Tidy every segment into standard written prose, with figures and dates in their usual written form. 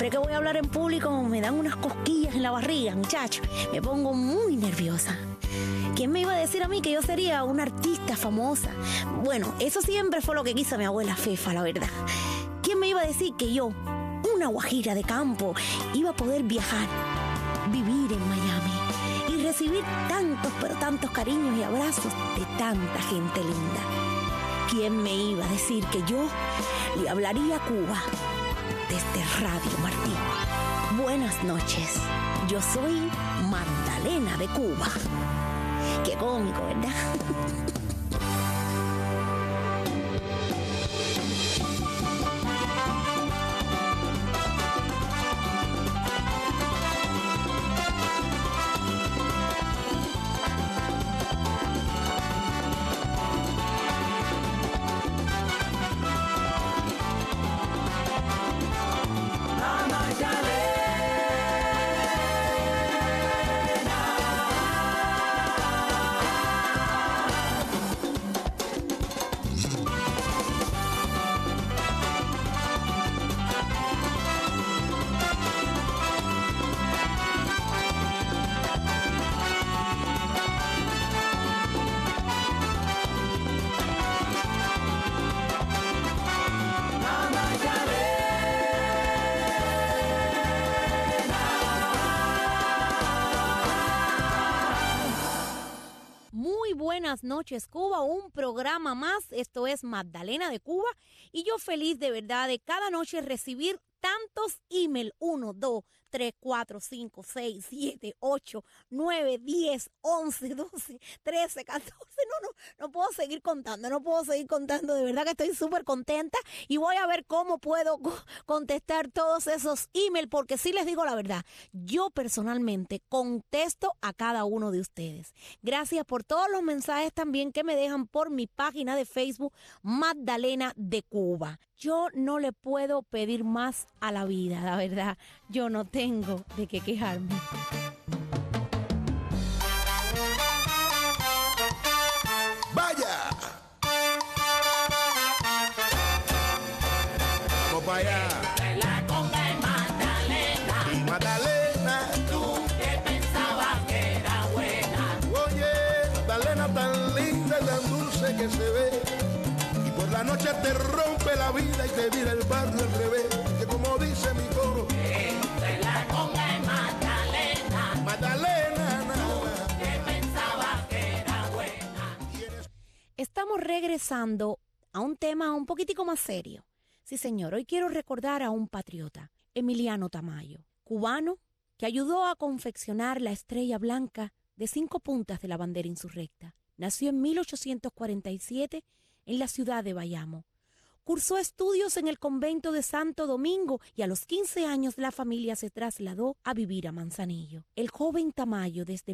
Siempre que voy a hablar en público me dan unas cosquillas en la barriga, muchacho. Me pongo muy nerviosa. ¿Quién me iba a decir a mí que yo sería una artista famosa? Bueno, eso siempre fue lo que quiso mi abuela Fefa, la verdad. ¿Quién me iba a decir que yo, una guajira de campo, iba a poder viajar, vivir en Miami y recibir tantos, pero tantos cariños y abrazos de tanta gente linda? ¿Quién me iba a decir que yo le hablaría a Cuba desde Radio Martí? Buenas noches, yo soy Magdalena de Cuba. Qué cómico, ¿verdad? Buenas noches, Cuba, un programa más. Esto es Magdalena de Cuba y yo feliz de verdad de cada noche recibir tantos email. 1, 2, 3, 4, 5, 6, 7, 8, 9, 10, 11, 12, 13, 14. No puedo seguir contando, de verdad que estoy súper contenta y voy a ver cómo puedo contestar todos esos emails, porque sí les digo la verdad, yo personalmente contesto a cada uno de ustedes. Gracias por todos los mensajes también que me dejan por mi página de Facebook, Magdalena de Cuba. Yo no le puedo pedir más a la vida, la verdad. Yo no tengo de qué quejarme. ¡Vaya! Vamos para allá. La conga de Magdalena. Y Magdalena, Tú que pensabas que era buena. oye, Magdalena tan linda y tan dulce que se ve. Y por la noche te rompe la vida y te vira el barrio al revés. Que como dice mi coro, La conga de Magdalena. Magdalena, Tú que pensabas que era buena. Estamos regresando a un tema un poquitico más serio. Sí, señor, hoy quiero recordar a un patriota, Emiliano Tamayo, cubano que ayudó a confeccionar la estrella blanca de 5 puntas de la bandera insurrecta. Nació en 1847 en la ciudad de Bayamo. Cursó estudios en el convento de Santo Domingo y a los 15 años la familia se trasladó a vivir a Manzanillo. El joven Tamayo, desde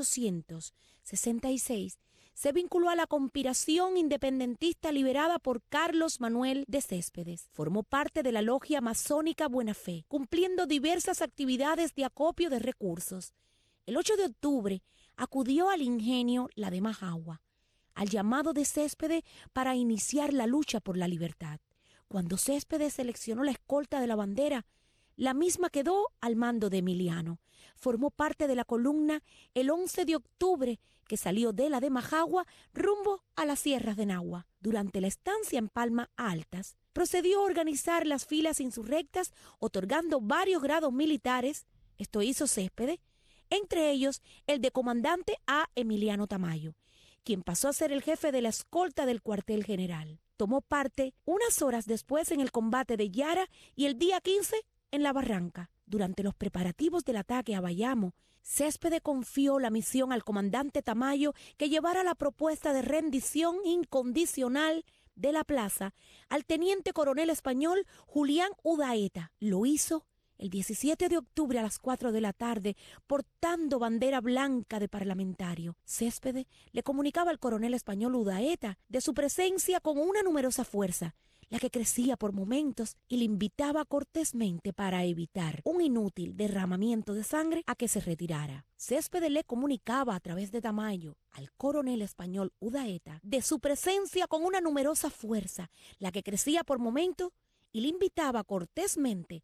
1866, se vinculó a la conspiración independentista liderada por Carlos Manuel de Céspedes. Formó parte de la logia masónica Buena Fe, cumpliendo diversas actividades de acopio de recursos. El 8 de octubre acudió al ingenio La de Majagua, al llamado de Céspedes para iniciar la lucha por la libertad. Cuando Céspedes seleccionó la escolta de la bandera, la misma quedó al mando de Emiliano. Formó parte de la columna el 11 de octubre que salió de La de Majagua rumbo a las sierras de Nagua. Durante la estancia en Palmas Altas, procedió a organizar las filas insurrectas, otorgando varios grados militares. Esto hizo Céspedes, entre ellos el de comandante a Emiliano Tamayo, quien pasó a ser el jefe de la escolta del cuartel general. Tomó parte unas horas después en el combate de Yara y el día 15 en La Barranca. Durante los preparativos del ataque a Bayamo, Céspedes confió la misión al comandante Tamayo que llevara la propuesta de rendición incondicional de la plaza al teniente coronel español Julián Udaeta. Lo hizo el 17 de octubre a las 4 de la tarde, portando bandera blanca de parlamentario. Céspedes le comunicaba al coronel español Udaeta de su presencia con una numerosa fuerza, la que crecía por momentos, y le invitaba cortésmente para evitar un inútil derramamiento de sangre a que se retirara. Céspedes le comunicaba a través de Tamayo al coronel español Udaeta de su presencia con una numerosa fuerza, la que crecía por momentos, y le invitaba cortésmente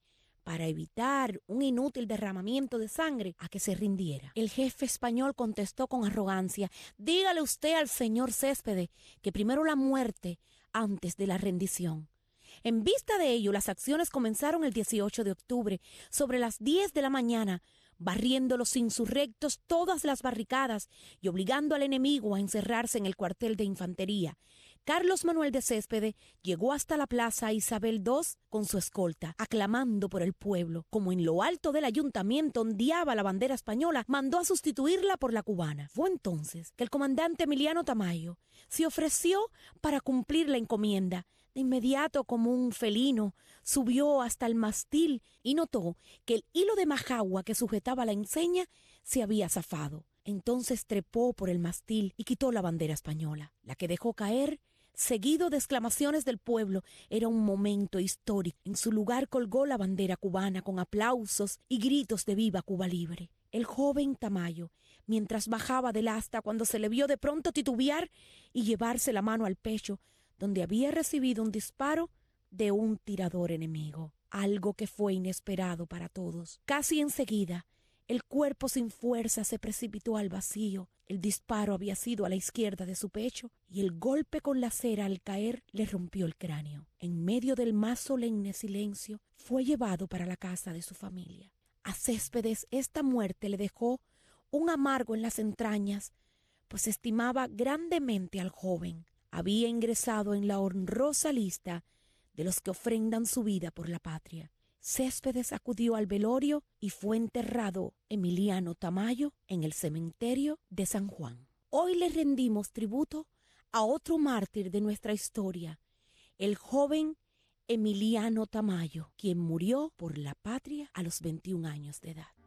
para evitar un inútil derramamiento de sangre, a que se rindiera. El jefe español contestó con arrogancia: dígale usted al señor Céspedes que primero la muerte antes de la rendición. En vista de ello, las acciones comenzaron el 18 de octubre, sobre las 10 de la mañana, barriendo los insurrectos todas las barricadas y obligando al enemigo a encerrarse en el cuartel de infantería. Carlos Manuel de Céspedes llegó hasta la plaza Isabel II con su escolta, aclamando por el pueblo. Como en lo alto del ayuntamiento ondeaba la bandera española, mandó a sustituirla por la cubana. Fue entonces que el comandante Emiliano Tamayo se ofreció para cumplir la encomienda. De inmediato, como un felino, subió hasta el mástil y notó que el hilo de majagua que sujetaba la enseña se había zafado. Entonces trepó por el mástil y quitó la bandera española. La que dejó caer, seguido de exclamaciones del pueblo, era un momento histórico. En su lugar colgó la bandera cubana con aplausos y gritos de ¡Viva Cuba Libre! El joven Tamayo, mientras bajaba del asta, cuando se le vio de pronto titubear y llevarse la mano al pecho, donde había recibido un disparo de un tirador enemigo, algo que fue inesperado para todos. Casi enseguida, el cuerpo sin fuerza se precipitó al vacío. El disparo había sido a la izquierda de su pecho y el golpe con la cera al caer le rompió el cráneo. En medio del más solemne silencio, fue llevado para la casa de su familia. A Céspedes esta muerte le dejó un amargo en las entrañas, pues estimaba grandemente al joven. Había ingresado en la honrosa lista de los que ofrendan su vida por la patria. Céspedes acudió al velorio y fue enterrado Emiliano Tamayo en el cementerio de San Juan. Hoy le rendimos tributo a otro mártir de nuestra historia, el joven Emiliano Tamayo, quien murió por la patria a los 21 años de edad.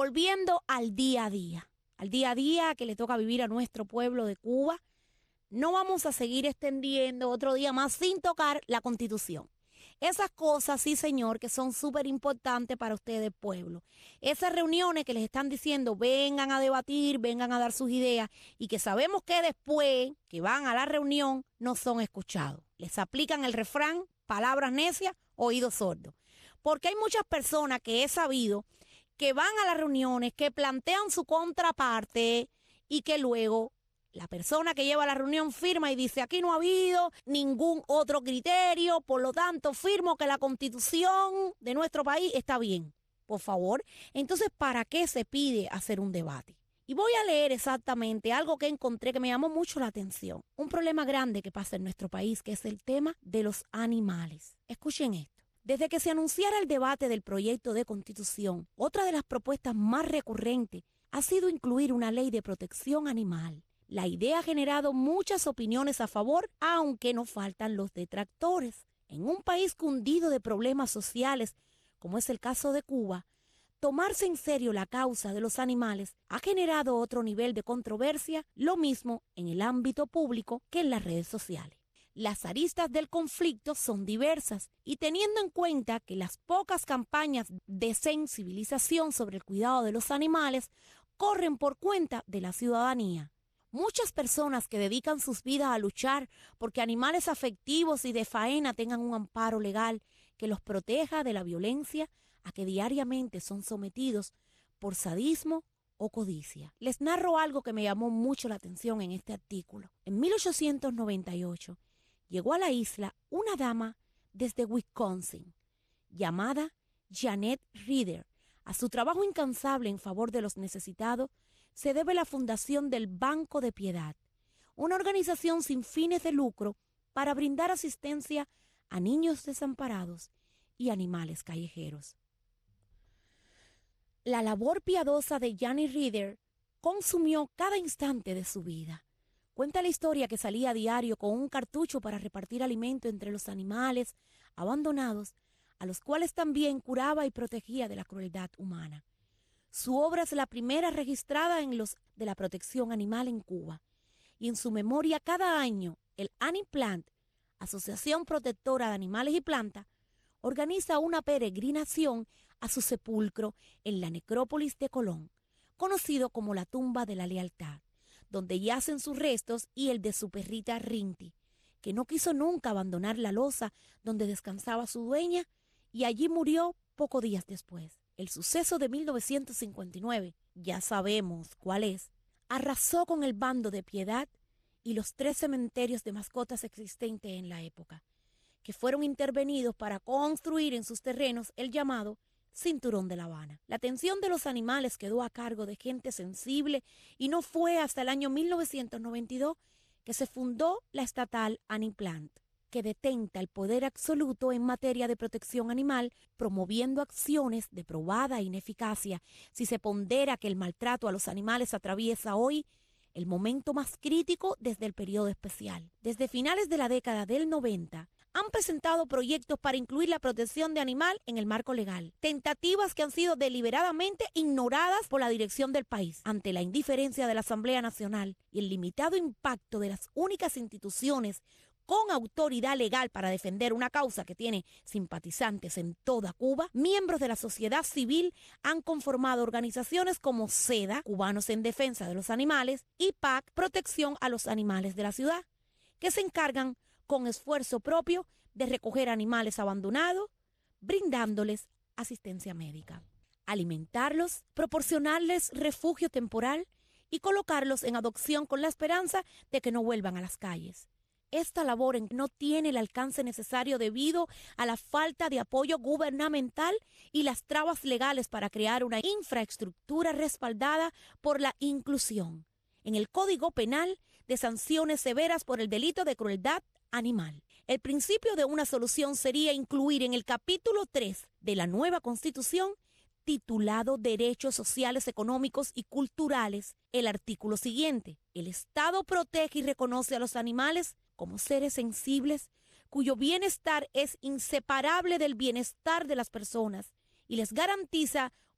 volviendo al día a día que le toca vivir a nuestro pueblo de Cuba, no vamos a seguir extendiendo otro día más sin tocar la Constitución. Esas cosas, sí señor, que son súper importantes para ustedes, pueblo. Esas reuniones que les están diciendo, vengan a debatir, vengan a dar sus ideas, y que sabemos que después que van a la reunión no son escuchados. Les aplican el refrán, palabras necias, oídos sordos. Porque hay muchas personas que he sabido que van a las reuniones, que plantean su contraparte y que luego la persona que lleva la reunión firma y dice, aquí no ha habido ningún otro criterio, por lo tanto firmo que la Constitución de nuestro país está bien. Por favor, entonces, ¿para qué se pide hacer un debate? Y voy a leer exactamente algo que encontré que me llamó mucho la atención. Un problema grande que pasa en nuestro país, que es el tema de los animales. Escuchen esto. Desde que se anunciara el debate del proyecto de Constitución, otra de las propuestas más recurrentes ha sido incluir una ley de protección animal. La idea ha generado muchas opiniones a favor, aunque no faltan los detractores. En un país cundido de problemas sociales, como es el caso de Cuba, tomarse en serio la causa de los animales ha generado otro nivel de controversia, lo mismo en el ámbito público que en las redes sociales. Las aristas del conflicto son diversas y teniendo en cuenta que las pocas campañas de sensibilización sobre el cuidado de los animales corren por cuenta de la ciudadanía. Muchas personas que dedican sus vidas a luchar porque animales afectivos y de faena tengan un amparo legal que los proteja de la violencia a que diariamente son sometidos por sadismo o codicia. Les narro algo que me llamó mucho la atención en este artículo. En 1898 llegó a la isla una dama desde Wisconsin llamada Janet Reeder. A su trabajo incansable en favor de los necesitados se debe la fundación del Banco de Piedad, una organización sin fines de lucro para brindar asistencia a niños desamparados y animales callejeros. La labor piadosa de Janet Reeder consumió cada instante de su vida. Cuenta la historia que salía a diario con un cartucho para repartir alimento entre los animales abandonados, a los cuales también curaba y protegía de la crueldad humana. Su obra es la primera registrada en los de la protección animal en Cuba, y en su memoria cada año el Aniplant, Asociación Protectora de Animales y Plantas, organiza una peregrinación a su sepulcro en la necrópolis de Colón, conocido como la Tumba de la Lealtad, donde yacen sus restos y el de su perrita Rinty, que no quiso nunca abandonar la loza donde descansaba su dueña y allí murió pocos días después. El suceso de 1959, ya sabemos cuál es, arrasó con el Bando de Piedad y los 3 cementerios de mascotas existentes en la época, que fueron intervenidos para construir en sus terrenos el llamado Cinturón de La Habana. La atención de los animales quedó a cargo de gente sensible y no fue hasta el año 1992 que se fundó la estatal Aniplant, que detenta el poder absoluto en materia de protección animal, promoviendo acciones de probada ineficacia si se pondera que el maltrato a los animales atraviesa hoy el momento más crítico desde el periodo especial. Desde finales de la década del 90, han presentado proyectos para incluir la protección de animal en el marco legal, tentativas que han sido deliberadamente ignoradas por la dirección del país. Ante la indiferencia de la Asamblea Nacional y el limitado impacto de las únicas instituciones con autoridad legal para defender una causa que tiene simpatizantes en toda Cuba, miembros de la sociedad civil han conformado organizaciones como SEDA, Cubanos en Defensa de los Animales, y PAC, Protección a los Animales de la Ciudad, que se encargan con esfuerzo propio de recoger animales abandonados, brindándoles asistencia médica, alimentarlos, proporcionarles refugio temporal y colocarlos en adopción con la esperanza de que no vuelvan a las calles. Esta labor no tiene el alcance necesario debido a la falta de apoyo gubernamental y las trabas legales para crear una infraestructura respaldada por la inclusión en el Código Penal de sanciones severas por el delito de crueldad animal. El principio de una solución sería incluir en el capítulo 3 de la nueva Constitución, titulado Derechos Sociales, Económicos y Culturales, el artículo siguiente: el Estado protege y reconoce a los animales como seres sensibles cuyo bienestar es inseparable del bienestar de las personas y les garantiza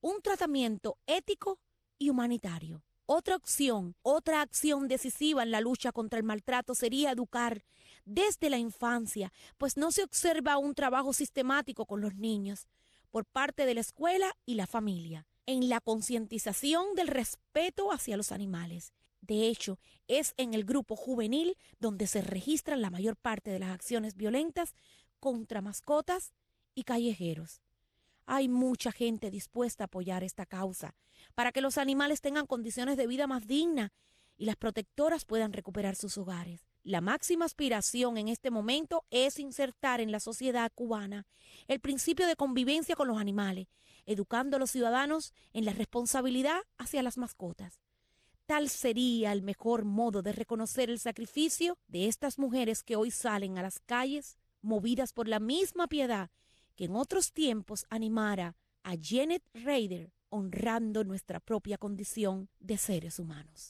un tratamiento ético y humanitario. Otra acción decisiva en la lucha contra el maltrato sería educar desde la infancia, pues no se observa un trabajo sistemático con los niños por parte de la escuela y la familia, en la concientización del respeto hacia los animales. De hecho, es en el grupo juvenil donde se registran la mayor parte de las acciones violentas contra mascotas y callejeros. Hay mucha gente dispuesta a apoyar esta causa para que los animales tengan condiciones de vida más dignas y las protectoras puedan recuperar sus hogares. La máxima aspiración en este momento es insertar en la sociedad cubana el principio de convivencia con los animales, educando a los ciudadanos en la responsabilidad hacia las mascotas. Tal sería el mejor modo de reconocer el sacrificio de estas mujeres que hoy salen a las calles, movidas por la misma piedad que en otros tiempos animara a Janet Rader, honrando nuestra propia condición de seres humanos.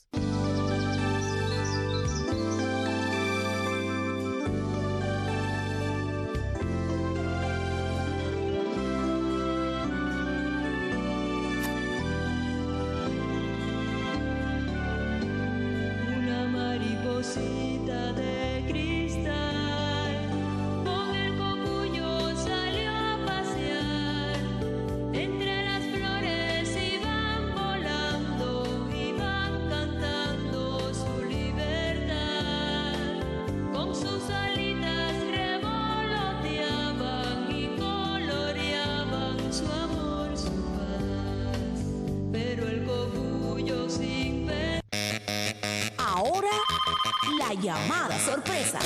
Una mariposita de cristal con el cocuyo salió a pasear. Entre las flores iban volando, iban cantando su libertad. Con sus alitas revoloteaban y coloreaban su amor, su paz. Pero el cocuyo sin pena. Ahora, la llamada sorpresa.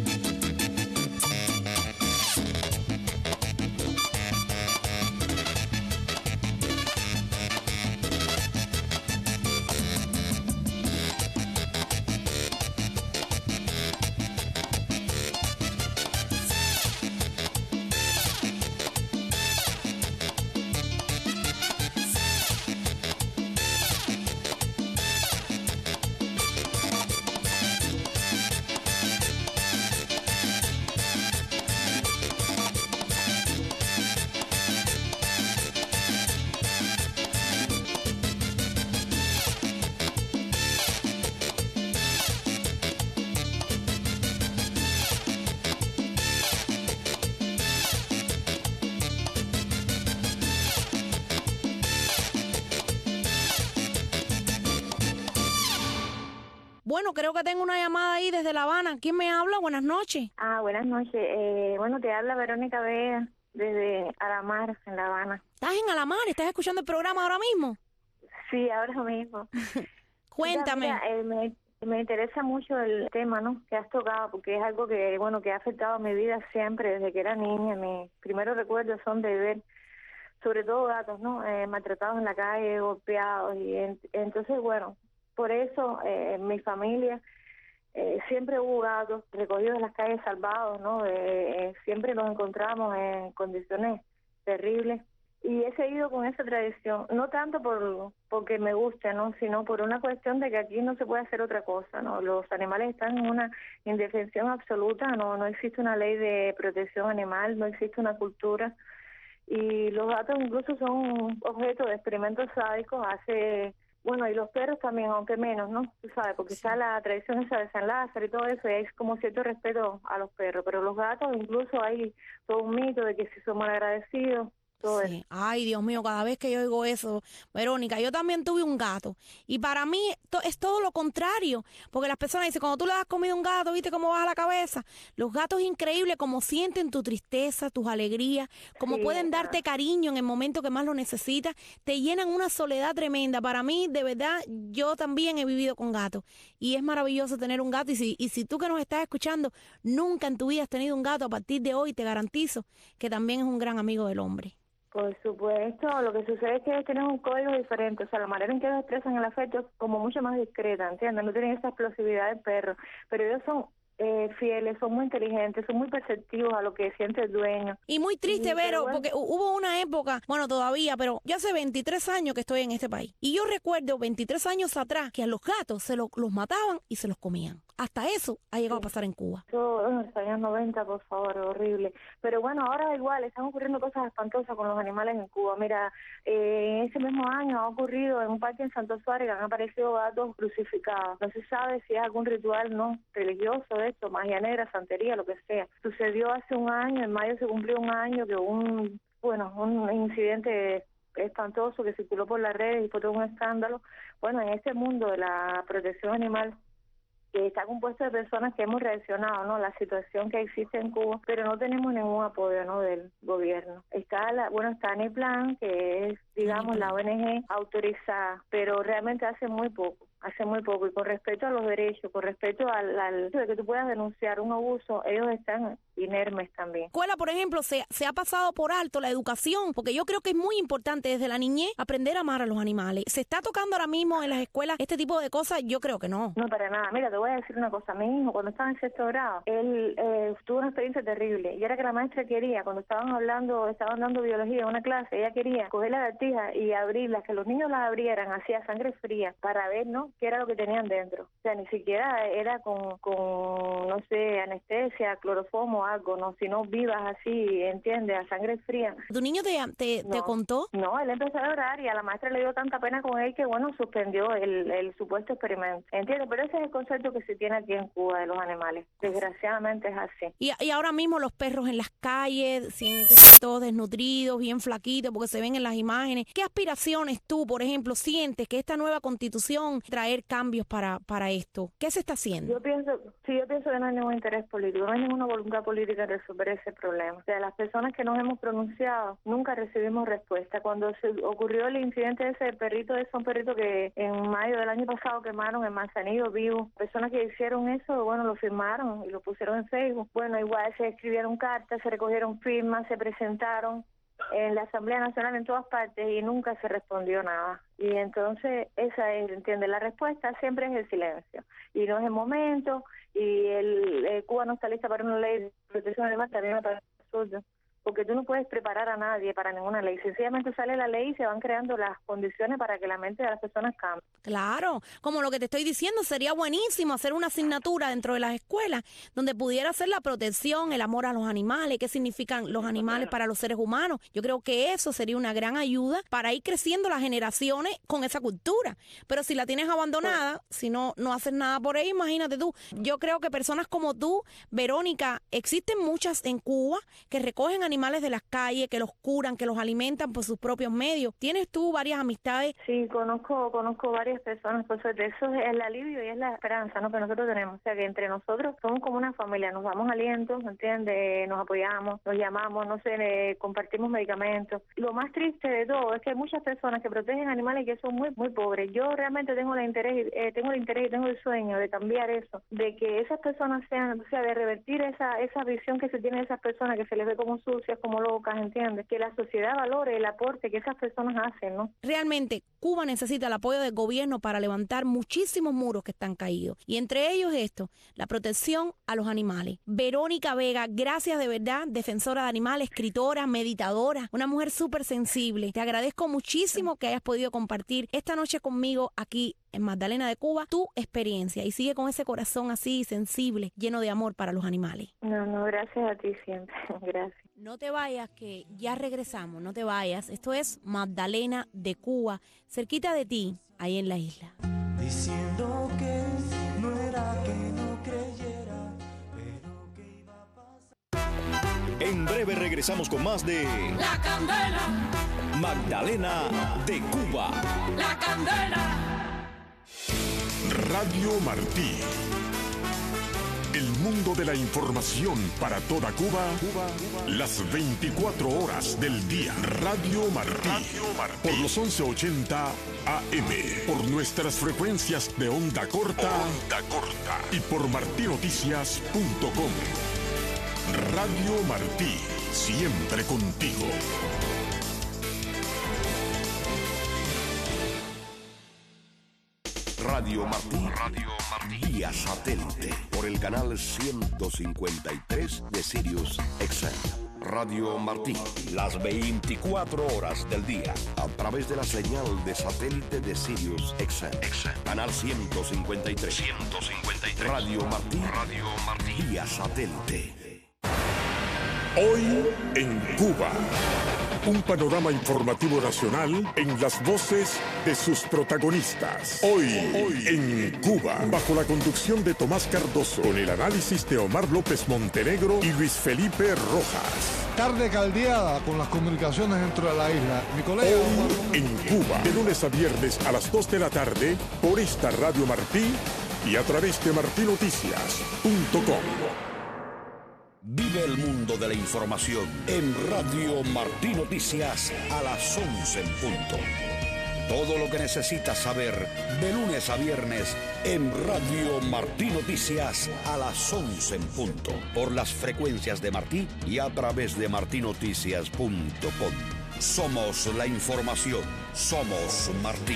Bueno, creo que tengo una llamada ahí desde La Habana. ¿Quién me habla? Buenas noches. Buenas noches. Bueno, te habla Verónica Vega desde Alamar, en La Habana. ¿Estás en Alamar? ¿Estás escuchando el programa ahora mismo? Sí, ahora mismo. Cuéntame. Mira, me interesa mucho el tema, ¿no?, que has tocado, porque es algo que, bueno, que ha afectado a mi vida siempre, desde que era niña. Mis primeros recuerdos son de ver, sobre todo gatos, ¿no?, maltratados en la calle, golpeados. Y entonces, bueno, por eso mi familia siempre hubo gatos recogidos en las calles salvados, ¿no? Siempre los encontramos en condiciones terribles y he seguido con esa tradición, no tanto porque me guste, ¿no?, sino por una cuestión de que aquí no se puede hacer otra cosa, ¿no? Los animales están en una indefensión absoluta, no existe una ley de protección animal, no existe una cultura y los gatos incluso son objeto de experimentos sádicos bueno, y los perros también, aunque menos, ¿no? Tú sabes, porque está la tradición esa de San Lázaro y todo eso, y es como cierto respeto a los perros. Pero los gatos, incluso hay todo un mito de que si son malagradecidos, todo Sí. eso. Ay, Dios mío, cada vez que yo oigo eso, Verónica, yo también tuve un gato y para mí es todo lo contrario, porque las personas dicen, cuando tú le das comida a un gato, ¿viste cómo baja la cabeza? Los gatos es increíble cómo sienten tu tristeza, tus alegrías, cómo Sí, pueden darte cariño en el momento que más lo necesitas, te llenan una soledad tremenda. Para mí, de verdad, yo también he vivido con gatos y es maravilloso tener un gato y si tú que nos estás escuchando nunca en tu vida has tenido un gato, a partir de hoy te garantizo que también es un gran amigo del hombre. Por supuesto, lo que sucede es que ellos tienen un código diferente, o sea, la manera en que ellos expresan el afecto es como mucho más discreta, ¿entiendes? No tienen esa explosividad del perro, pero ellos son fieles, son muy inteligentes, son muy perceptivos a lo que siente el dueño. Y muy triste, Sí, Vero, bueno. porque hubo una época, bueno, todavía, pero yo hace 23 años que estoy en este país. Y yo recuerdo 23 años atrás que a los gatos los mataban y se los comían. Hasta eso ha llegado a pasar en Cuba. Eso en los años 90, por favor, horrible. Pero bueno, ahora igual, están ocurriendo cosas espantosas con los animales en Cuba. Mira, en ese mismo año ha ocurrido en un parque en Santo Suárez que han aparecido gatos crucificados. No se sabe si es algún ritual no religioso, esto, magia negra, santería, lo que sea. Sucedió hace un año, en mayo se cumplió un año que un incidente espantoso que circuló por las redes y fue todo un escándalo. Bueno, en este mundo de la protección animal, que está compuesto de personas que hemos reaccionado, ¿no? La situación que existe en Cuba, pero no tenemos ningún apoyo, ¿no? Del gobierno. Está Aniplan, que es, digamos, la ONG autorizada, pero realmente hace muy poco. Y con respecto a los derechos, con respecto al hecho de que tú puedas denunciar un abuso, ellos están inermes también. Escuela, por ejemplo, se ha pasado por alto la educación, porque yo creo que es muy importante desde la niñez aprender a amar a los animales. ¿Se está tocando ahora mismo en las escuelas este tipo de cosas? Yo creo que no. No, para nada. Mira, te voy a decir una cosa. Mi hijo, cuando estaba en 6º grado, él tuvo una experiencia terrible, y era que la maestra quería, cuando estaban dando biología en una clase, ella quería coger la lagartijas y abrirlas, que los niños las abrieran, hacía sangre fría, para ver, ¿no?, qué era lo que tenían dentro. O sea, ni siquiera era con no sé, anestesia, cloroformo o algo, no, sino vivas así, ¿entiendes?, a sangre fría. ¿Tu niño te contó? No, él empezó a llorar y a la maestra le dio tanta pena con él que, bueno, suspendió el supuesto experimento. ¿Entiendes? Pero ese es el concepto que se tiene aquí en Cuba de los animales. Desgraciadamente es así. Y ahora mismo los perros en las calles, todos desnutridos, bien flaquitos, porque se ven en las imágenes. ¿Qué aspiraciones tú, por ejemplo, sientes que esta nueva constitución traer cambios para esto? ¿Qué se está haciendo? Yo pienso que no hay ningún interés político, no hay ninguna voluntad política de resolver ese problema. O sea, las personas que nos hemos pronunciado nunca recibimos respuesta. Cuando se ocurrió el incidente ese del perrito, es un perrito que en mayo del año pasado quemaron en Manzanillo vivo. Personas que hicieron eso, bueno, lo firmaron y lo pusieron en Facebook. Bueno, igual se escribieron cartas, se recogieron firmas, se presentaron en la Asamblea Nacional en todas partes y nunca se respondió nada. Y entonces esa es, ¿entiendes? La respuesta siempre es el silencio. Y no es el momento, y el Cuba no está lista para una ley de protección animal, también me parece absurdo. Porque tú no puedes preparar a nadie para ninguna ley. Sencillamente sale la ley y se van creando las condiciones para que la mente de las personas cambie. Claro, como lo que te estoy diciendo, sería buenísimo hacer una asignatura dentro de las escuelas donde pudiera ser la protección, el amor a los animales, qué significan los animales para los seres humanos. Yo creo que eso sería una gran ayuda para ir creciendo las generaciones con esa cultura. Pero si la tienes abandonada, si no haces nada por ella, imagínate tú. Yo creo que personas como tú, Verónica, existen muchas en Cuba que recogen animales de las calles, que los curan, que los alimentan por sus propios medios. ¿Tienes tú varias amistades? Sí, conozco varias personas, por suerte. Eso es el alivio y es la esperanza, ¿no?, que nosotros tenemos. O sea, que entre nosotros somos como una familia, nos damos alientos, ¿entiendes? Nos apoyamos, nos llamamos, no sé, compartimos medicamentos. Lo más triste de todo es que hay muchas personas que protegen animales que son muy, muy pobres. Yo realmente tengo el interés y tengo el sueño de cambiar eso, de que esas personas sean, o sea, de revertir esa visión que se tiene de esas personas que se les ve como sucias, como locas, ¿entiendes? Que la sociedad valore el aporte que esas personas hacen, ¿no? Realmente, Cuba necesita el apoyo del gobierno para levantar muchísimos muros que están caídos. Y entre ellos esto, la protección a los animales. Verónica Vega, gracias de verdad, defensora de animales, escritora, meditadora, una mujer súper sensible. Te agradezco muchísimo que hayas podido compartir esta noche conmigo aquí en Magdalena de Cuba tu experiencia, y sigue con ese corazón así sensible, lleno de amor para los animales. No, gracias a ti siempre. Gracias. No te vayas, que ya regresamos, no te vayas. Esto es Magdalena de Cuba, cerquita de ti, ahí en la isla. Diciendo que no era que no creyera, pero que iba a pasar. En breve regresamos con más de La Candela, Magdalena de Cuba. La Candela. Radio Martí. El mundo de la información para toda Cuba, las 24 horas del día. Radio Martí. Por los 1180 AM. Por nuestras frecuencias de onda corta. Y por martinoticias.com. Radio Martí. Siempre contigo. Radio Martí vía satélite por el canal 153 de Sirius XM. Radio Martí, Las 24 horas del día. a través de la señal de satélite de Sirius XM. Canal 153. Radio Martí vía satélite. Hoy en Cuba. Un panorama informativo nacional en las voces de sus protagonistas. Hoy en Cuba, bajo la conducción de Tomás Cardoso, con el análisis de Omar López Montenegro y Luis Felipe Rojas. Tarde caldeada con las comunicaciones dentro de la isla. Mi colega Hoy en Cuba, de lunes a viernes a las 2 de la tarde, por esta Radio Martí y a través de martinoticias.com. Vive el mundo de la información en Radio Martí Noticias a las 11 en punto. Todo lo que necesitas saber de lunes a viernes en Radio Martí Noticias a las 11 en punto. Por las frecuencias de Martí y a través de martinoticias.com. Somos la información. Somos Martí.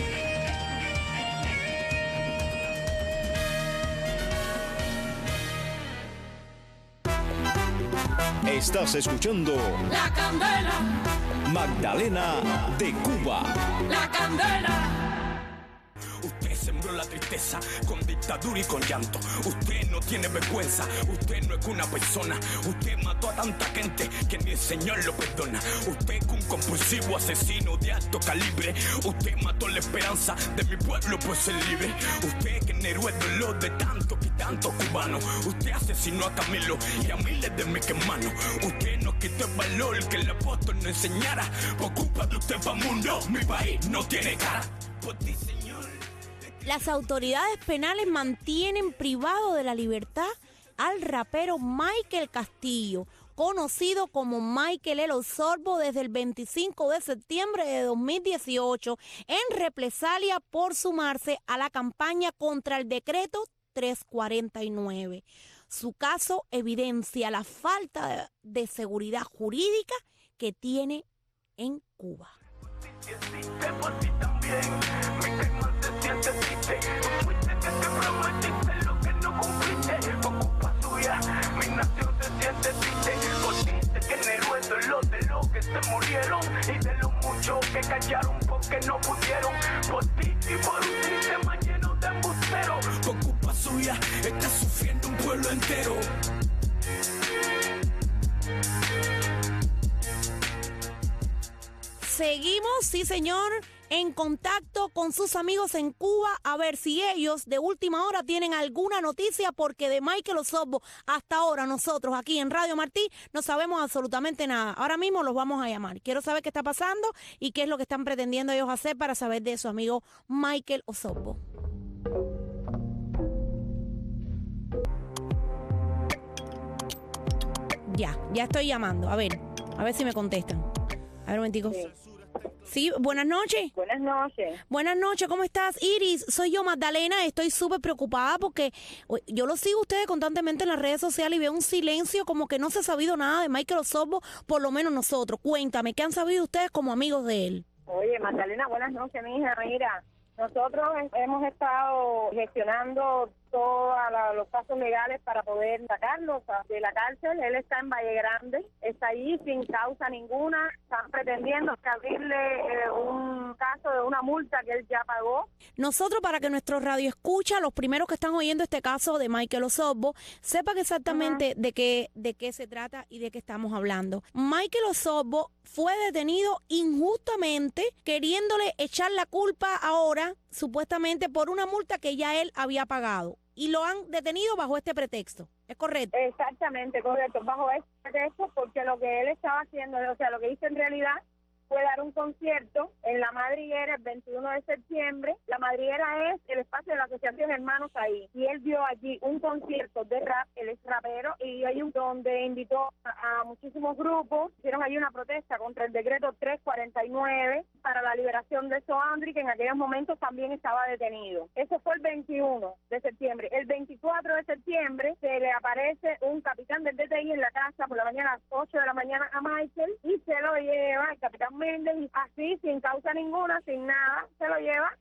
Estás escuchando La Candela, Magdalena de Cuba. La Candela. Usted sembró la tristeza con dictadura y con llanto. Usted no tiene vergüenza, usted no es una persona. Usted mató a tanta gente que ni el Señor lo perdona. Usted es un compulsivo asesino de alto calibre. Usted mató la esperanza de mi pueblo por ser libre. Usted generó el dolor de tantos y tantos cubanos. Usted asesinó a Camilo y a miles de mis hermanos. Usted nos quitó el valor que el apóstol nos enseñara. Por culpa de usted para el mundo, mi país no tiene cara. Por ti, Señor. Las autoridades penales mantienen privado de la libertad al rapero Michael Castillo, conocido como Michael El Osorbo, desde el 25 de septiembre de 2018, en represalia por sumarse a la campaña contra el decreto 349. Su caso evidencia la falta de seguridad jurídica que tiene en Cuba. Mi nación se siente triste, porque se generó el dolor de los que se murieron y de los muchos que callaron porque no pudieron. Por ti y por un sistema lleno de embusteros, por culpa suya está sufriendo un pueblo entero. Seguimos, sí señor, en contacto con sus amigos en Cuba, a ver si ellos de última hora tienen alguna noticia, porque de Michael Osorbo hasta ahora nosotros aquí en Radio Martí no sabemos absolutamente nada. Ahora mismo los vamos a llamar. Quiero saber qué está pasando y qué es lo que están pretendiendo ellos hacer para saber de su amigo Michael Osorbo. Ya estoy llamando. A ver si me contestan. A ver un momentico. Sí, buenas noches. Buenas noches. Buenas noches, ¿cómo estás, Iris? Soy yo, Magdalena. Estoy súper preocupada porque yo lo sigo a ustedes constantemente en las redes sociales y veo un silencio, como que no se ha sabido nada de Michael Osorbo, por lo menos nosotros. Cuéntame, ¿qué han sabido ustedes como amigos de él? Oye, Magdalena, buenas noches, mi hija. Mira, nosotros hemos estado gestionando todos los casos legales para poder sacarlo de la cárcel. Él está en Valle Grande, está ahí sin causa ninguna. Están pretendiendo abrirle un caso de una multa que él ya pagó. Nosotros, para que nuestro radio escucha, los primeros que están oyendo este caso de Michael Osorbo, sepan exactamente de qué se trata y de qué estamos hablando. Michael Osorbo fue detenido injustamente, queriéndole echar la culpa ahora, supuestamente, por una multa que ya él había pagado. Y lo han detenido bajo este pretexto. ¿Es correcto? Exactamente, correcto. Bajo este pretexto, porque lo que él estaba haciendo, o sea, lo que hizo en realidad fue dar un concierto en La Madriguera el 21 de septiembre. La Madriguera es el espacio de la Asociación Hermanos ahí. Y él dio allí un concierto de rap, él es rapero, y hay donde invitó a muchísimos grupos. Hicieron allí una protesta contra el decreto 349 para la liberación de Soandri, que en aquellos momentos también estaba detenido. Eso fue el 21 de septiembre. El 24 de septiembre se le aparece un capitán del DTI en la casa por la mañana, a las 8 de la mañana, a Michael, y se lo lleva el capitán Méndez, y así, sin causa ninguna, sin nada, se lo lleva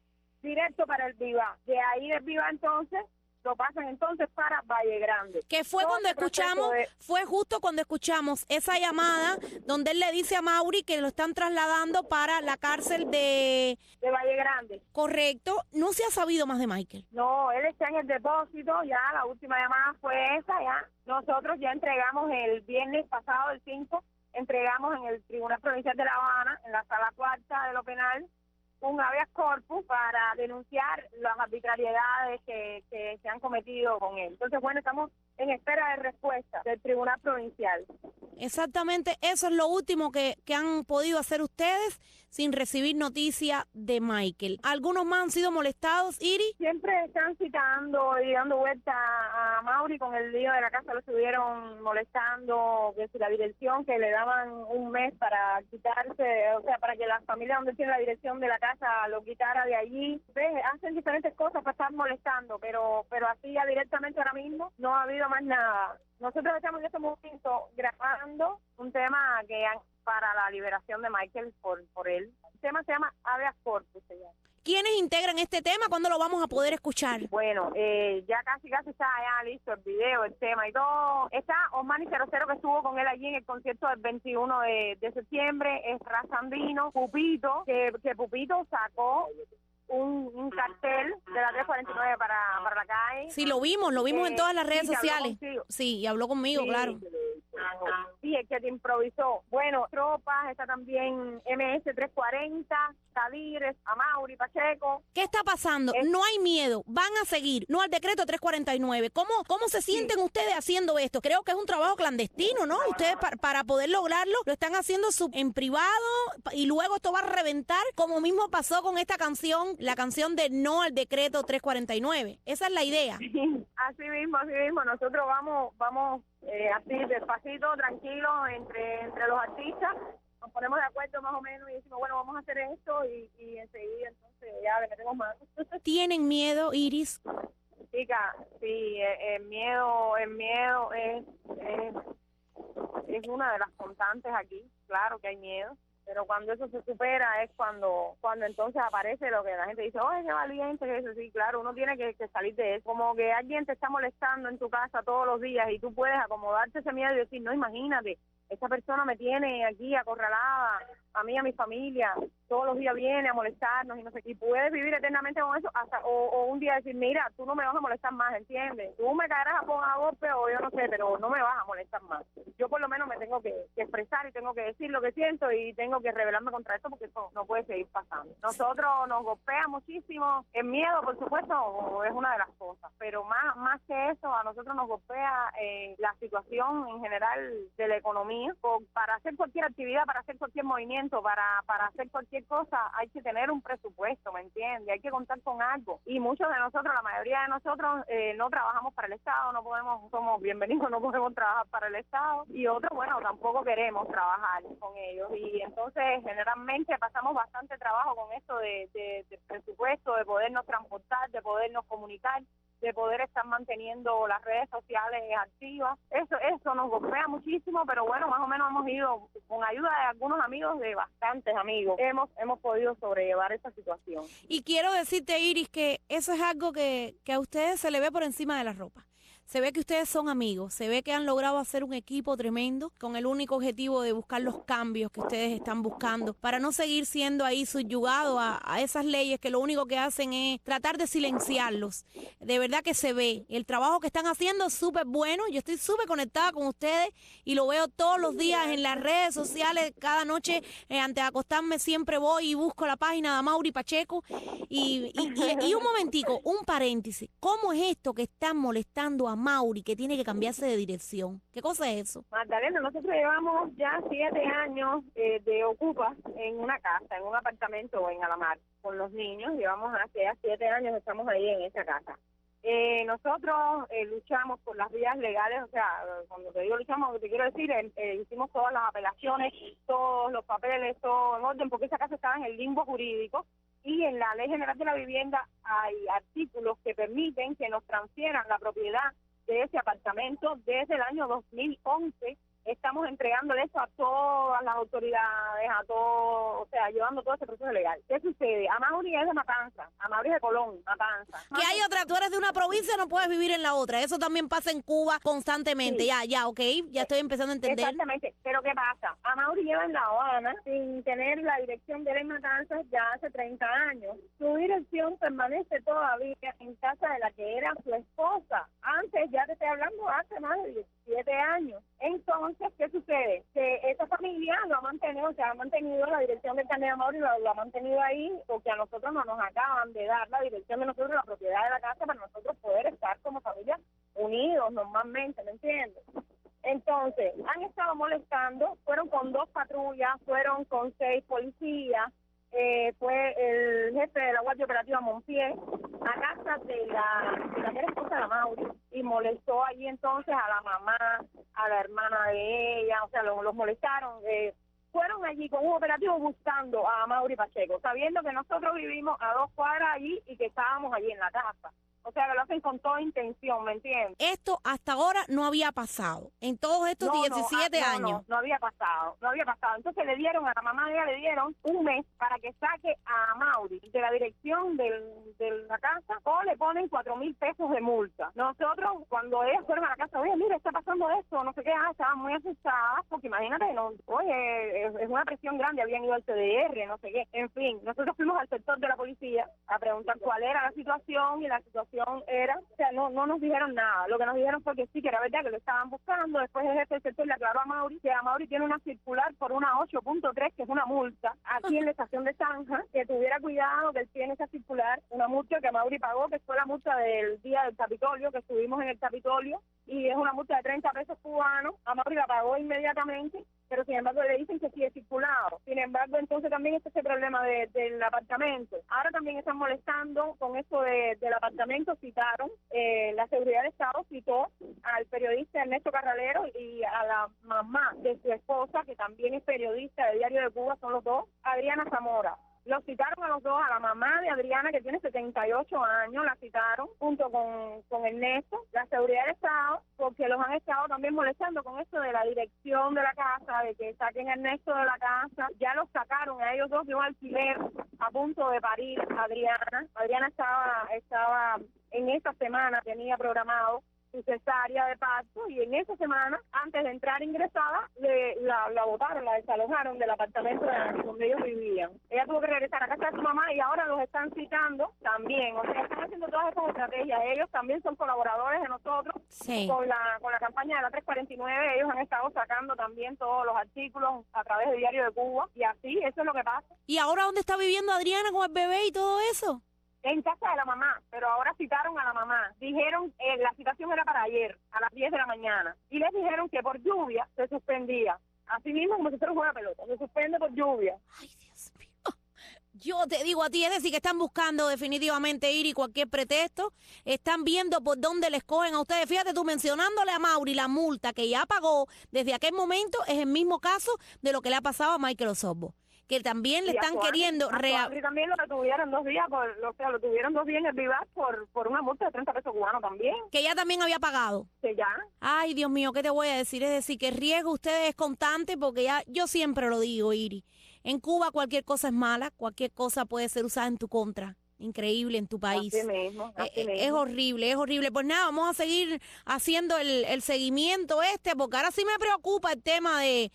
directo para el Viva. De ahí del Viva entonces lo pasan entonces para Valle Grande. Que fue cuando escuchamos, fue justo cuando escuchamos esa llamada donde él le dice a Mauri que lo están trasladando para la cárcel de Valle Grande. Correcto. No se ha sabido más de Michael. No, él está en el depósito, ya la última llamada fue esa, ya. Nosotros ya entregamos el viernes pasado, el 5, entregamos en el Tribunal Provincial de La Habana, en la Sala Cuarta de lo Penal, un habeas corpus para denunciar las arbitrariedades que se han cometido con él. Entonces, bueno, estamos en espera de respuesta del Tribunal Provincial. Exactamente, eso es lo último que han podido hacer ustedes sin recibir noticia de Michael. ¿Algunos más han sido molestados, Iris? Siempre están citando y dando vuelta a Mauri con el lío de la casa, lo estuvieron molestando, que si la dirección, que le daban un mes para quitarse, o sea, para que la familia donde tiene la dirección de la casa lo quitara de allí. ¿Ves? Hacen diferentes cosas para estar molestando, pero así ya directamente ahora mismo no ha habido más nada. Nosotros estamos en este momento grabando un tema que para la liberación de Michael por él. El tema se llama Habeas Corpus. ¿Quiénes integran este tema? ¿Cuándo lo vamos a poder escuchar? Bueno, ya casi está ya listo el video, el tema y todo. Está Osmani 00, que estuvo con él allí en el concierto del 21 de septiembre. Es Razandino, Pupito, que Pupito sacó un cartel de la 349 para la calle. Sí, lo vimos en todas las redes sociales. Sí, y habló conmigo, sí, claro. Sí, el que te improvisó. Bueno, Tropas, está también MS 340, Cadires, Amauri, Pacheco. ¿Qué está pasando? No hay miedo, van a seguir, no al decreto 349. ¿Cómo se sienten ustedes haciendo esto? Creo que es un trabajo clandestino, ¿no? Ustedes para poder lograrlo lo están haciendo en privado y luego esto va a reventar, como mismo pasó con esta canción, la canción de no al decreto 349. Esa es la idea. Sí, así mismo. Nosotros vamos así despacito, tranquilo, entre los artistas, nos ponemos de acuerdo más o menos y decimos, bueno, vamos a hacer esto y enseguida entonces ya le metemos más. ¿Tienen miedo, Iris? Chica, sí, el miedo es una de las constantes aquí, claro que hay miedo. Pero cuando eso se supera es cuando entonces aparece lo que la gente dice, oye, qué valiente, que eso sí, claro, uno tiene que salir de eso. Como que alguien te está molestando en tu casa todos los días y tú puedes acomodarte ese miedo y decir, no, imagínate, esta persona me tiene aquí acorralada, a mí, a mi familia, todos los días viene a molestarnos y no sé qué, y puedes vivir eternamente con eso hasta o un día decir, mira, tú no me vas a molestar más, ¿entiendes? Tú me caerás a golpe o yo no sé, pero no me vas a molestar más. Yo por lo menos me tengo que expresar y tengo que decir lo que siento y tengo que rebelarme contra esto porque eso no puede seguir pasando. Nosotros nos golpea muchísimo, el miedo, por supuesto, es una de las cosas, pero más que eso, a nosotros nos golpea la situación en general de la economía. Para hacer cualquier actividad, para hacer cualquier movimiento, para hacer cualquier cosa, hay que tener un presupuesto, ¿me entiendes? Hay que contar con algo. Y muchos de nosotros, la mayoría de nosotros, no trabajamos para el Estado, somos bienvenidos, no podemos trabajar para el Estado. Y otros, bueno, tampoco queremos trabajar con ellos. Y entonces, generalmente, pasamos bastante trabajo con esto de presupuesto, de podernos transportar, de podernos comunicar, de poder estar manteniendo las redes sociales activas. Eso nos golpea muchísimo, pero bueno, más o menos hemos ido, con ayuda de algunos amigos, de bastantes amigos, hemos podido sobrellevar esta situación. Y quiero decirte, Iris, que eso es algo que a ustedes se le ve por encima de la ropa. Se ve que ustedes son amigos, se ve que han logrado hacer un equipo tremendo con el único objetivo de buscar los cambios que ustedes están buscando para no seguir siendo ahí subyugados a esas leyes que lo único que hacen es tratar de silenciarlos. De verdad que se ve. El trabajo que están haciendo es súper bueno. Yo estoy súper conectada con ustedes y lo veo todos los días en las redes sociales. Cada noche antes de acostarme siempre voy y busco la página de Amauri Pacheco. Y un momentico, un paréntesis. ¿Cómo es esto que están molestando a Mauri, que tiene que cambiarse de dirección? ¿Qué cosa es eso? Magdalena, nosotros llevamos ya 7 años de ocupas en una casa, en un apartamento en Alamar, con los niños. Llevamos hace ya 7 años, estamos ahí en esa casa. Nosotros luchamos por las vías legales, o sea, cuando te digo luchamos, lo que te quiero decir, hicimos todas las apelaciones, todos los papeles, todo en orden, porque esa casa estaba en el limbo jurídico. Y en la Ley General de la Vivienda hay artículos que permiten que nos transfieran la propiedad de ese apartamento desde el año 2011 estamos entregándole eso a todas las autoridades, a todo, o sea, llevando todo ese proceso legal. ¿Qué sucede? Amaury es de Matanza, Amaury es de Colón, Matanza. Que hay otra, tú eres de una provincia, no puedes vivir en la otra. Eso también pasa en Cuba constantemente. Sí. Ya, ok, ya estoy empezando a entender. Exactamente, pero ¿qué pasa? Amaury lleva en La Habana sin tener la dirección de él en Matanzas ya hace 30 años. Su dirección permanece todavía en casa de la que era su esposa. Antes, ya te estoy hablando, hace más de 17 años. Entonces, ¿qué sucede? Que esa familia lo ha mantenido, o sea, ha mantenido la dirección del carnet de Amaury, lo ha mantenido ahí, porque a nosotros no nos acaban de dar la dirección de nosotros, la propiedad de la casa, para nosotros poder estar como familia unidos normalmente, ¿me entiendes? Entonces, han estado molestando, fueron con 2 patrullas, fueron con 6 policías, fue el jefe de la Guardia Operativa Monpié a casa de la que era esposa de Amaury y molestó allí entonces a la mamá, a la hermana de ella, o sea, los molestaron. Fueron allí con un operativo buscando a Amaury Pacheco, sabiendo que nosotros vivimos a 2 cuadras allí y que estábamos allí en la casa. O sea, que lo hacen con toda intención, ¿me entiendes? Esto hasta ahora no había pasado. En todos estos 17 años. No había pasado. Entonces le dieron a la mamá de ella, le dieron un mes para que saque a Amaury de la dirección de la casa, o le ponen 4,000 pesos de multa. Nosotros, cuando ellas fueron a la casa, oye, mira, está pasando esto, no sé qué, estaban muy asustadas, porque imagínate, es una presión grande, habían ido al CDR, no sé qué. En fin, nosotros fuimos al sector de la policía a preguntar cuál era la situación, y la situación era, o sea, no nos dijeron nada. Lo que nos dijeron fue que sí, que era verdad, que lo estaban buscando. Después el jefe del sector le aclaró a Amaury que Amaury tiene una circular por una 8.3, que es una multa, aquí en la estación de Zanja, que tuviera cuidado, que él tiene esa circular, una multa que Amaury pagó, que fue la multa del día del Capitolio, que estuvimos en el Capitolio, y es una multa de 30 pesos cubanos. Amaury la pagó inmediatamente, pero sin embargo le dicen que sí es circulado. Sin embargo, entonces también está ese problema del apartamento. Ahora también están molestando con eso del apartamento. Citaron, la seguridad del Estado citó al periodista Ernesto Carralero y a la mamá de su esposa, que también es periodista de Diario de Cuba, son los dos, Adriana Zamora. Los citaron a los dos, a la mamá de Adriana, que tiene 78 años, la citaron junto con Ernesto, la seguridad del Estado, porque los han estado también molestando con esto de la dirección de la casa, de que saquen a Ernesto de la casa. Ya los sacaron a ellos dos de un alquiler a punto de parir a Adriana. Adriana estaba en esta semana, tenía programado su cesárea de parto, y en esa semana, antes de entrar ingresada, la botaron, la desalojaron del apartamento donde ellos vivían. Ella tuvo que regresar a casa de su mamá, y ahora los están citando también. O sea, están haciendo todas estas estrategias. Ellos también son colaboradores de nosotros. Sí. Con la campaña de la 349, ellos han estado sacando también todos los artículos a través de Diario de Cuba, y así, eso es lo que pasa. ¿Y ahora dónde está viviendo Adriana con el bebé y todo eso? En casa de la mamá, pero ahora citaron a la mamá. Dijeron, la citación era para ayer, a las 10 de la mañana. Y les dijeron que por lluvia se suspendía. Así mismo como si fuera juega pelota, se suspende por lluvia. Ay, Dios mío. Yo te digo a ti, es decir, que están buscando definitivamente ir y cualquier pretexto. Están viendo por dónde les cogen a ustedes. Fíjate tú, mencionándole a Amaury la multa que ya pagó desde aquel momento, es el mismo caso de lo que le ha pasado a Michael Osorbo, que también le están queriendo... también lo tuvieron 2 días, lo tuvieron 2 días en el Vivar por una multa de 30 pesos cubanos también. Que ya también había pagado. Que ya. Ay, Dios mío, ¿qué te voy a decir? Es decir, que el riesgo ustedes es constante, porque ya, yo siempre lo digo, Iri, en Cuba cualquier cosa es mala, cualquier cosa puede ser usada en tu contra. Increíble en tu país. Así mismo. Es horrible, es horrible. Pues nada, vamos a seguir haciendo el seguimiento porque ahora sí me preocupa el tema de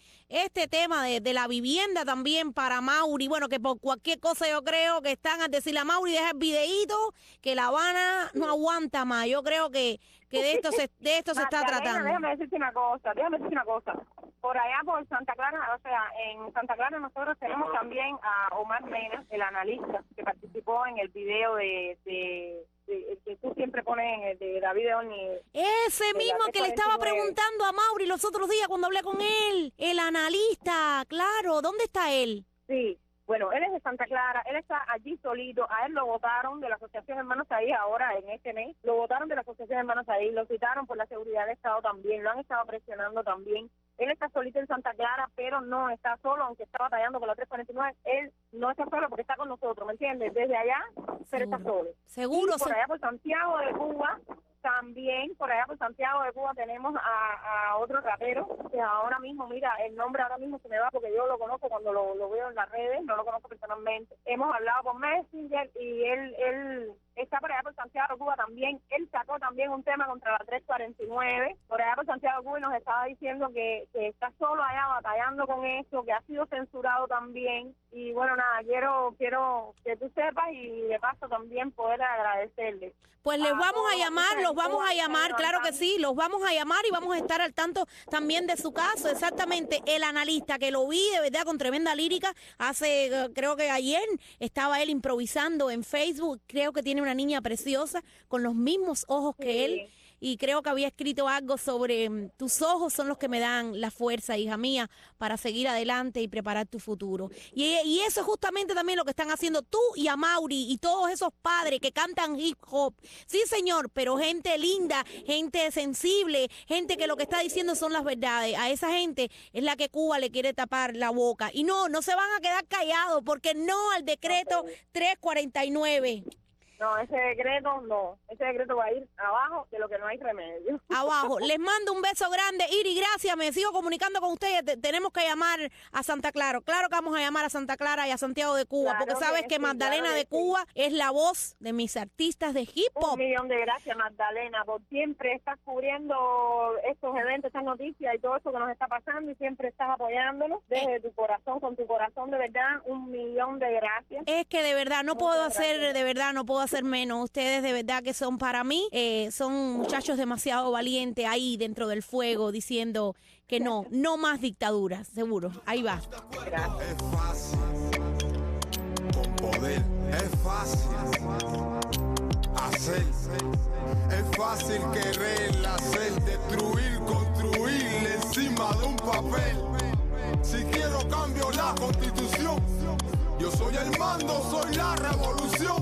la vivienda también para Amaury. Bueno, que por cualquier cosa yo creo que están a decirle a Amaury, deja el videíto, que La Habana no aguanta más. Yo creo que de esto se está tratando. Déjame decirte una cosa. Por allá por Santa Clara, o sea, en Santa Clara nosotros tenemos también a Omar Mena, el analista, que participó en el video de que tú siempre pones de David Oni. Ese mismo que le estaba preguntando a Amaury los otros días cuando hablé con él. El analista, claro. ¿Dónde está él? Sí. Bueno, él es de Santa Clara, él está allí solito, a él lo votaron de la Asociación Hermanos Ahí ahora en este mes, lo votaron de la Asociación Hermanos Ahí, lo citaron por la seguridad del Estado también, lo han estado presionando también. Él está solito en Santa Clara, pero no está solo, aunque está batallando con la 349, él no está solo porque está con nosotros, ¿me entiendes? Desde allá, pero está solo. Seguro. Y por allá por Santiago de Cuba, También por allá por Santiago de Cuba tenemos a otro rapero que ahora mismo, mira, el nombre ahora mismo se me va porque yo lo conozco cuando lo veo en las redes, no lo conozco personalmente. Hemos hablado con Messenger y él está por allá por Santiago de Cuba también. Él sacó también un tema contra la 349 por allá por Santiago de Cuba y nos estaba diciendo que está solo allá batallando con eso, que ha sido censurado también. Y bueno, nada, quiero que tú sepas y de paso también poder agradecerle. Pues les vamos a llamar, los vamos a llamar, claro que sí, los vamos a llamar y vamos a estar al tanto también de su caso. Exactamente, el analista que lo vi de verdad con tremenda lírica, creo que ayer estaba él improvisando en Facebook, creo que tiene una niña preciosa con los mismos ojos que él. Y creo que había escrito algo sobre tus ojos son los que me dan la fuerza, hija mía, para seguir adelante y preparar tu futuro. Y eso es justamente también lo que están haciendo tú y Amaury y todos esos padres que cantan hip hop. Sí, señor, pero gente linda, gente sensible, gente que lo que está diciendo son las verdades. A esa gente es la que Cuba le quiere tapar la boca. Y no se van a quedar callados porque no al decreto 349. No, ese decreto va a ir abajo, de lo que no hay remedio. Abajo. Les mando un beso grande, Iri, gracias, me sigo comunicando con ustedes. Tenemos que llamar a Santa Clara. Claro que vamos a llamar a Santa Clara y a Santiago de Cuba, claro, porque sabes que Magdalena claro de Cuba es la voz de mis artistas de hip hop. 1.000.000 de gracias, Magdalena, por siempre estás cubriendo estos eventos, estas noticias y todo eso que nos está pasando y siempre estás apoyándonos desde tu corazón, con tu corazón, de verdad, 1.000.000 de gracias. Es que de verdad no puedo hacer menos. Ustedes de verdad que son para mí, son muchachos demasiado valientes ahí dentro del fuego diciendo que no más dictaduras, seguro. Ahí va. Es fácil, con poder, es fácil hacer, es fácil querer hacer, destruir, construir encima de un papel. Si quiero cambio la constitución, yo soy el mando, soy la revolución.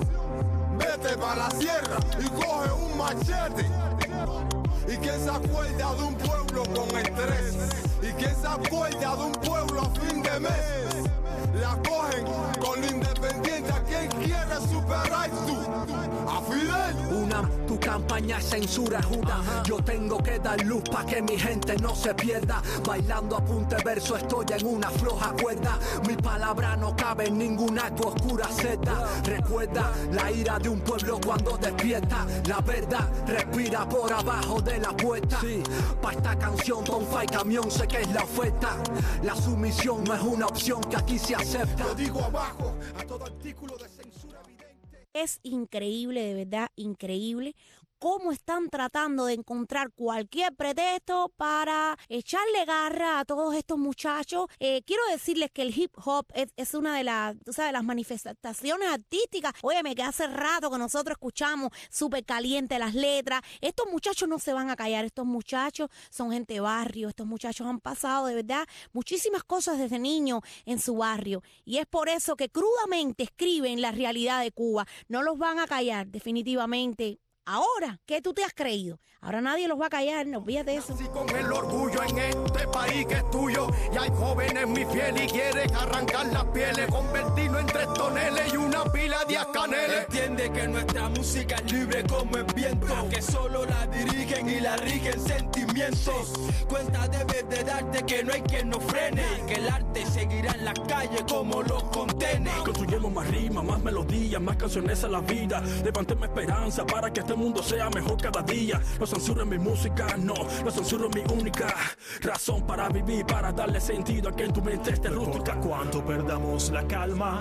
Vete para la sierra y coge un machete. ¿Y quién se acuerda de un pueblo con estrés? ¿Y quién se acuerda de un pueblo a fin de mes? La cogen con lo independiente. ¿A quién quiere superar tú? ¿A Fidel? Tu campaña es censura, jura. Yo tengo que dar luz para que mi gente no se pierda. Bailando a punta de verso estoy en una floja cuerda. Mi palabra no cabe en ninguna acto oscura seta. Recuerda la ira de un pueblo cuando despierta. La verdad respira por abajo de la puerta. Sí, pa' esta canción tonfa y camión sé que es la oferta. La sumisión no es una opción que aquí se acepta. Lo digo abajo a todo artículo de censura evidente. Es increíble, de verdad, increíble cómo están tratando de encontrar cualquier pretexto para echarle garra a todos estos muchachos. Quiero decirles que el hip hop es una de las manifestaciones artísticas. Óyeme, que hace rato que nosotros escuchamos súper caliente las letras. Estos muchachos no se van a callar. Estos muchachos son gente de barrio. Estos muchachos han pasado de verdad muchísimas cosas desde niños en su barrio. Y es por eso que crudamente escriben la realidad de Cuba. No los van a callar, definitivamente. Ahora, ¿qué tú te has creído? Ahora nadie los va a callar, no olvídate de eso. Nací con el orgullo en este país que es tuyo. Y hay jóvenes en mi piel y quieren arrancar las pieles, convertirlo en 3 toneles y una pila de ascaneles. Entiende que nuestra música es libre como el viento, que solo la dirigen y la rigen sentimientos. Cuenta debes de darte que no hay quien nos frene, y que el arte seguirá en las calles como los contenes. Construyemos más rimas, más melodías, más canciones a la vida. Levantemos esperanza para que este mundo sea mejor cada día. No censuro mi música, no censuro mi única razón para vivir, para darle sentido a que en tu mente esté rústica. No importa cuánto perdamos la calma,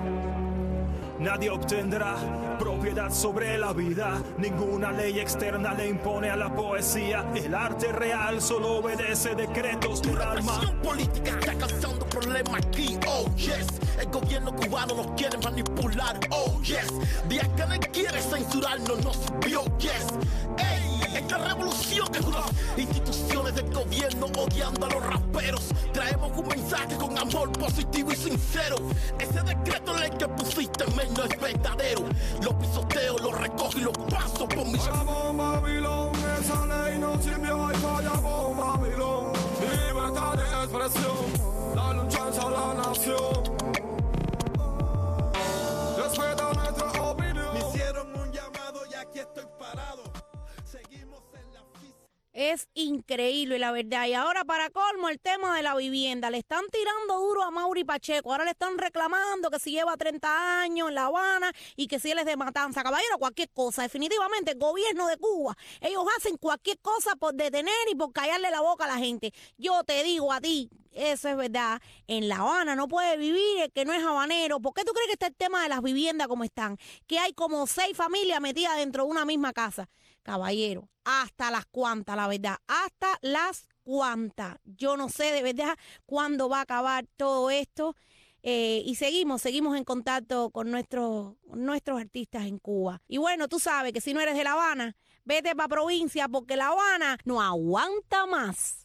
nadie obtendrá propiedad sobre la vida. Ninguna ley externa le impone a la poesía. El arte real solo obedece decretos del alma. La presión política está causando problemas aquí, oh yes. El gobierno cubano nos quiere manipular, oh yes. Díaz Canel quiere censurarnos, nos vio, yes. Ey, esta revolución que unas instituciones del gobierno odiando a los raperos. Traemos un mensaje con amor positivo y sincero. Ese decreto ley que pusiste en no es verdadero. Los pisoteo, los recojo y los paso por mis... Vamos, Babilón, esa ley no sirvió y fallamos, Babilón. Libertad de expresión, dale un chance a la nación. Respeta nuestra opinión. Me hicieron un llamado y aquí estoy parado. Es increíble, la verdad. Y ahora, para colmo, el tema de la vivienda. Le están tirando duro a Mauri Pacheco. Ahora le están reclamando que si lleva 30 años en La Habana y que si él es de Matanza. Caballero, cualquier cosa. Definitivamente, el gobierno de Cuba, ellos hacen cualquier cosa por detener y por callarle la boca a la gente. Yo te digo a ti, eso es verdad. En La Habana no puede vivir el que no es habanero. ¿Por qué tú crees que está el tema de las viviendas como están? Que hay como 6 familias metidas dentro de una misma casa. Caballero, hasta las cuantas, la verdad, hasta las cuantas. Yo no sé de verdad cuándo va a acabar todo esto. Y seguimos en contacto con nuestros artistas en Cuba. Y bueno, tú sabes que si no eres de La Habana, vete para provincia porque La Habana no aguanta más.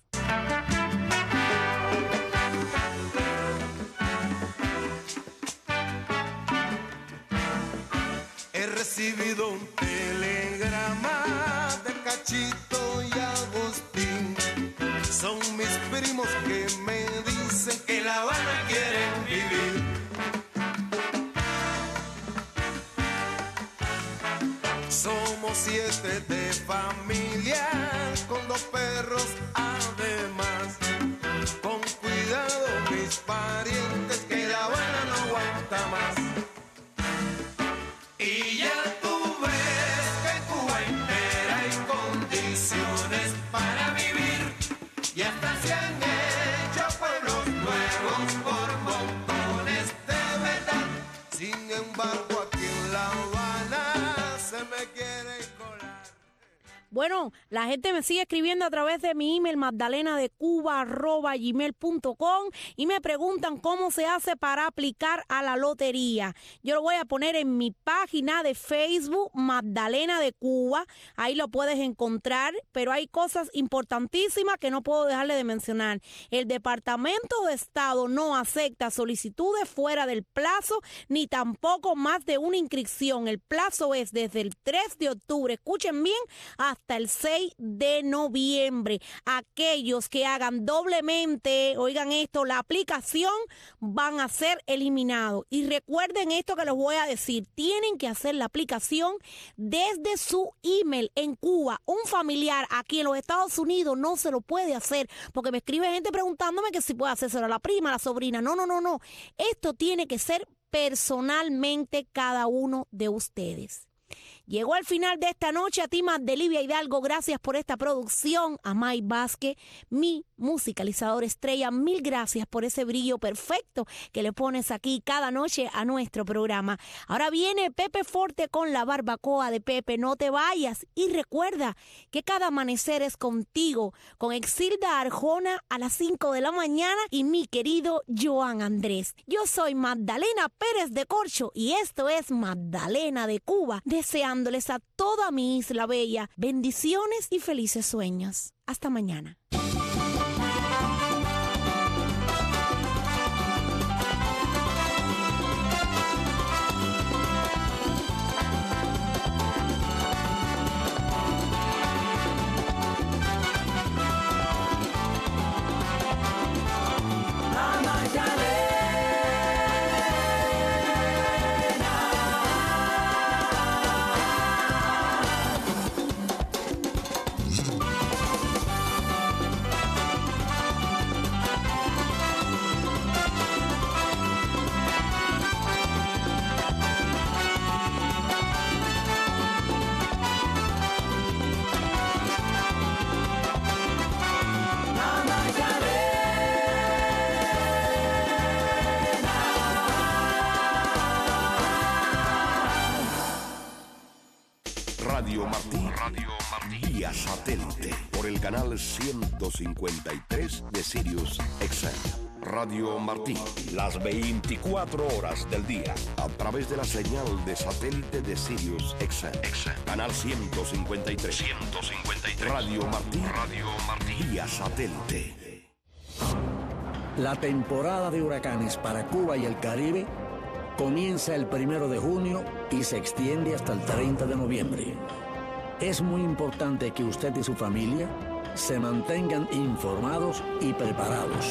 He recibido un telegrama de Cachito y Agustín. Son mis primos que me dicen que La Habana quieren vivir. Somos 7 de familia, con 2 perros además. Con cuidado mis parientes, que La Habana no aguanta más. Y ya tú ves que Cuba entera hay condiciones para vivir. Y hasta se han hecho pueblos nuevos por montones de verdad. Sin embargo, aquí en La Habana se me quiere colar. Bueno, la gente me sigue escribiendo a través de mi email magdalenadecuba@gmail.com y me preguntan cómo se hace para aplicar a la lotería. Yo lo voy a poner en mi página de Facebook, Magdalena de Cuba. Ahí lo puedes encontrar, pero hay cosas importantísimas que no puedo dejarle de mencionar. El Departamento de Estado no acepta solicitudes fuera del plazo, ni tampoco más de una inscripción. El plazo es desde el 3 de octubre, escuchen bien, hasta el 6 de noviembre. Aquellos que hagan doblemente, oigan esto, la aplicación, van a ser eliminados. Y recuerden esto que les voy a decir, tienen que hacer la aplicación desde su email en Cuba. Un familiar aquí en los Estados Unidos no se lo puede hacer, porque me escribe gente preguntándome que si puede hacérselo a la prima, a la sobrina. No. Esto tiene que ser personalmente cada uno de ustedes. Llegó al final de esta noche. A ti, Magdelivia Hidalgo, gracias por esta producción. A Mike Vázquez, mi musicalizador estrella, mil gracias por ese brillo perfecto que le pones aquí cada noche a nuestro programa. Ahora viene Pepe Forte con la barbacoa de Pepe. No te vayas y recuerda que cada amanecer es contigo, con Exilda Arjona a las 5 de la mañana y mi querido Joan Andrés. Yo soy Magdalena Pérez de Corcho y esto es Magdalena de Cuba, deseándoles a toda mi isla bella bendiciones y felices sueños. Hasta mañana. Radio Martí vía satélite por el canal 153 de Sirius XM. Radio Martí, las 24 horas del día, a través de la señal de satélite de Sirius XM. Canal 153. Radio Martí vía satélite. La temporada de huracanes para Cuba y el Caribe comienza el 1 de junio y se extiende hasta el 30 de noviembre. Es muy importante que usted y su familia se mantengan informados y preparados.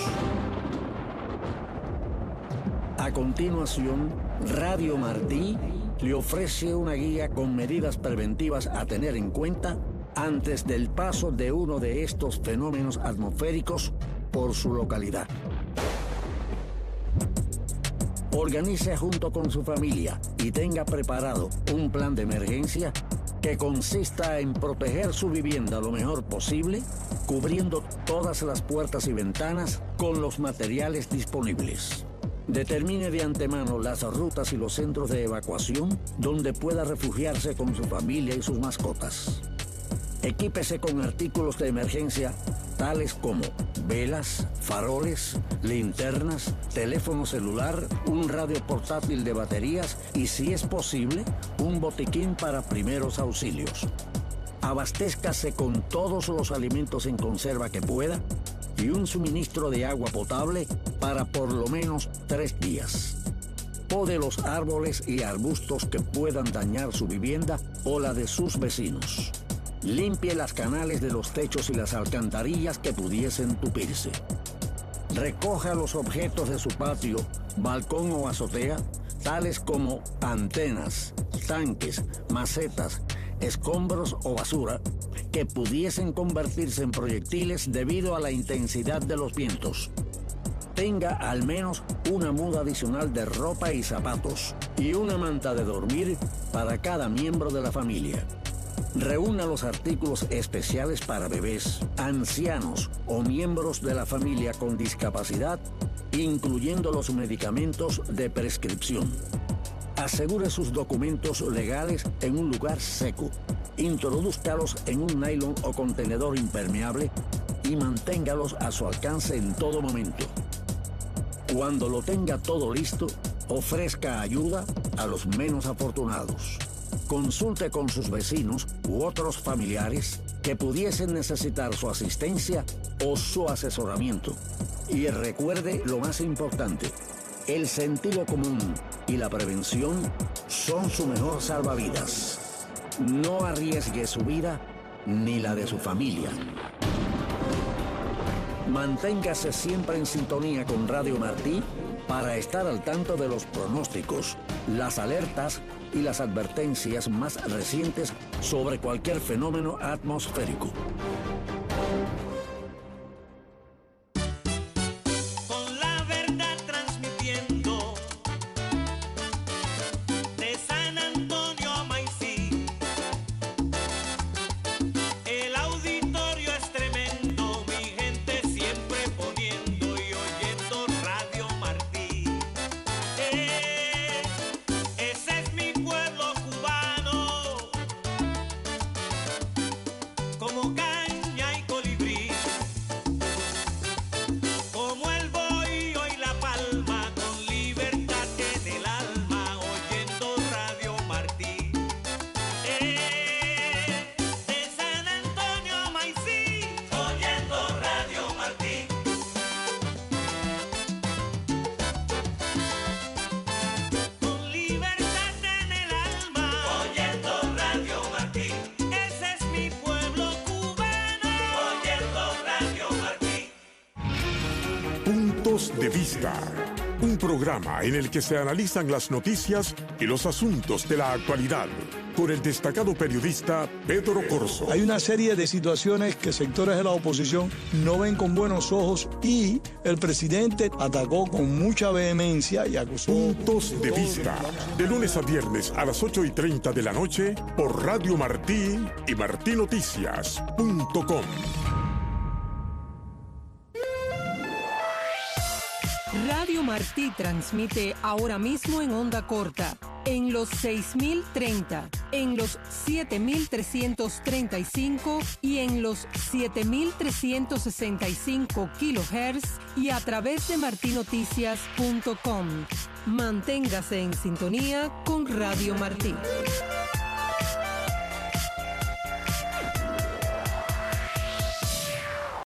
A continuación, Radio Martí le ofrece una guía con medidas preventivas a tener en cuenta antes del paso de uno de estos fenómenos atmosféricos por su localidad. Organice junto con su familia y tenga preparado un plan de emergencia que consista en proteger su vivienda lo mejor posible, cubriendo todas las puertas y ventanas con los materiales disponibles. Determine de antemano las rutas y los centros de evacuación donde pueda refugiarse con su familia y sus mascotas. Equípese con artículos de emergencia tales como velas, faroles, linternas, teléfono celular, un radio portátil de baterías y, si es posible, un botiquín para primeros auxilios. Abastézcase con todos los alimentos en conserva que pueda y un suministro de agua potable para por lo menos 3 días. Pode los árboles y arbustos que puedan dañar su vivienda o la de sus vecinos. Limpie las canales de los techos y las alcantarillas que pudiesen tupirse. Recoja los objetos de su patio, balcón o azotea, tales como antenas, tanques, macetas, escombros o basura, que pudiesen convertirse en proyectiles debido a la intensidad de los vientos. Tenga al menos una muda adicional de ropa y zapatos y una manta de dormir para cada miembro de la familia. Reúna los artículos especiales para bebés, ancianos o miembros de la familia con discapacidad, incluyendo los medicamentos de prescripción. Asegure sus documentos legales en un lugar seco. Introdúzcalos en un nylon o contenedor impermeable y manténgalos a su alcance en todo momento. Cuando lo tenga todo listo, ofrezca ayuda a los menos afortunados. Consulte con sus vecinos u otros familiares que pudiesen necesitar su asistencia o su asesoramiento. Y recuerde lo más importante: el sentido común y la prevención son su mejor salvavidas. No arriesgue su vida ni la de su familia. Manténgase siempre en sintonía con Radio Martí para estar al tanto de los pronósticos, las alertas y las advertencias más recientes sobre cualquier fenómeno atmosférico. Con la verdad transmitiendo de San Antonio a Maicí. El auditorio es tremendo, mi gente siempre poniendo y oyendo Radio Martí. Ese es mi pueblo cubano, como caña y colibrí, como el bohío y la palma, con libertad en el alma, oyendo Radio Martí. De San Antonio a Maicí, oyendo Radio Martí. Con libertad en el alma, oyendo Radio Martí. Ese es mi pueblo cubano, oyendo Radio Martí. Puntos de Vista, un programa en el que se analizan las noticias y los asuntos de la actualidad, por el destacado periodista Pedro Corzo. Hay una serie de situaciones que sectores de la oposición no ven con buenos ojos y el presidente atacó con mucha vehemencia y acusó. Puntos de Vista, de lunes a viernes a las 8:30 de la noche por Radio Martí y martinoticias.com. Radio Martí transmite ahora mismo en onda corta, en los 6030, en los 7335 y en los 7365 kilohertz y a través de martinoticias.com. Manténgase en sintonía con Radio Martí.